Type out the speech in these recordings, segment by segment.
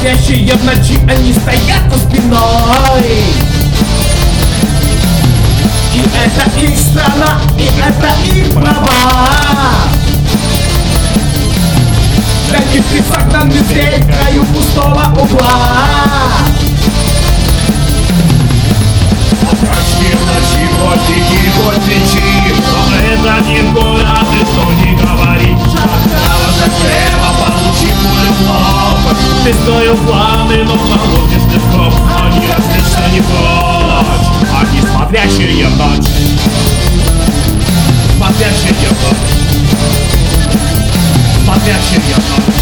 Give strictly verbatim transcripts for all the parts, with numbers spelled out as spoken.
Смотрящие в ночи, они стоят за спиной. И это их страна, и это их права. Для них ты согнанный зверь в краю пустого угла. Смотрящие в ночи, вот беги, вот кричи, но это не город, и что не говори. Право за хлеба получи пулю. Ты строил планы, но молодец ты скоп. Они различно не прочь. Они смотрящие в ночь. Смотрящие в ночь. Смотрящие в ночь.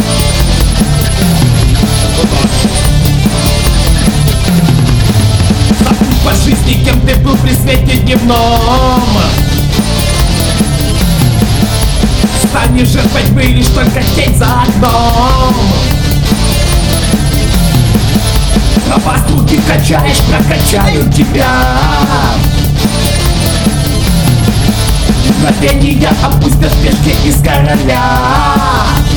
Забудь по жизни, кем ты был при свете дневном. Станешь жертвой тьмы, лишь только тень за окном. Пропасть руки качаешь, прокачают тебя. Мгновения опустят пешки из короля.